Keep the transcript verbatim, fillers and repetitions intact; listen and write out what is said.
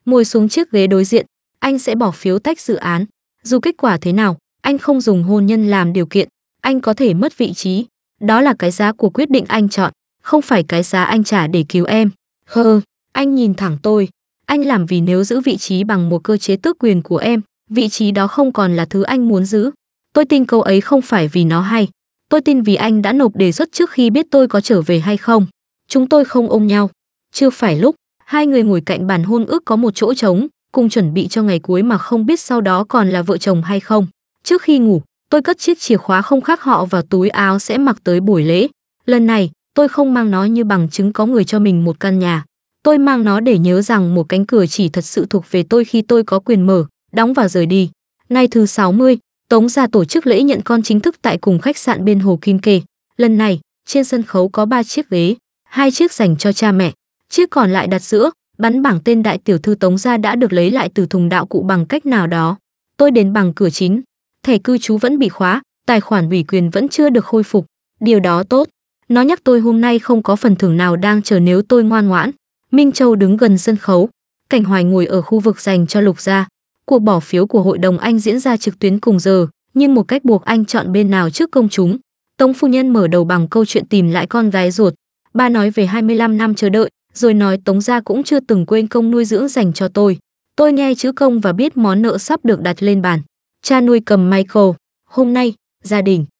ngồi xuống chiếc ghế đối diện. Anh sẽ bỏ phiếu tách dự án. Dù kết quả thế nào, anh không dùng hôn nhân làm điều kiện. Anh có thể mất vị trí. Đó là cái giá của quyết định anh chọn, không phải cái giá anh trả để cứu em. Hơ, anh nhìn thẳng tôi. Anh làm vì nếu giữ vị trí bằng một cơ chế tước quyền của em, vị trí đó không còn là thứ anh muốn giữ. Tôi tin câu ấy không phải vì nó hay. Tôi tin vì anh đã nộp đề xuất trước khi biết tôi có trở về hay không. Chúng tôi không ôm nhau. Chưa phải lúc, hai người ngồi cạnh bàn hôn ước có một chỗ trống, cùng chuẩn bị cho ngày cuối mà không biết sau đó còn là vợ chồng hay không. Trước khi ngủ, tôi cất chiếc chìa khóa không khác họ vào túi áo sẽ mặc tới buổi lễ. Lần này, tôi không mang nó như bằng chứng có người cho mình một căn nhà. Tôi mang nó để nhớ rằng một cánh cửa chỉ thật sự thuộc về tôi khi tôi có quyền mở, đóng và rời đi. Ngày thứ sáu mươi, Tống gia tổ chức lễ nhận con chính thức tại cùng khách sạn bên Hồ Kim Kê. Lần này, trên sân khấu có ba chiếc ghế, hai chiếc dành cho cha mẹ, chiếc còn lại đặt giữa, bắn bảng tên đại tiểu thư Tống gia đã được lấy lại từ thùng đạo cụ bằng cách nào đó. Tôi đến bằng cửa chính. Thẻ cư trú vẫn bị khóa, tài khoản ủy quyền vẫn chưa được khôi phục. Điều đó tốt. Nó nhắc tôi hôm nay không có phần thưởng nào đang chờ nếu tôi ngoan ngoãn. Minh Châu đứng gần sân khấu. Cảnh Hoài ngồi ở khu vực dành cho Lục gia. Cuộc bỏ phiếu của hội đồng anh diễn ra trực tuyến cùng giờ, nhưng một cách buộc anh chọn bên nào trước công chúng. Tống phu nhân mở đầu bằng câu chuyện tìm lại con gái ruột. Ba nói về hai mươi lăm năm chờ đợi, rồi nói Tống gia cũng chưa từng quên công nuôi dưỡng dành cho tôi. Tôi nghe chữ công và biết món nợ sắp được đặt lên bàn. Cha nuôi cầm Michael. Hôm nay, gia đình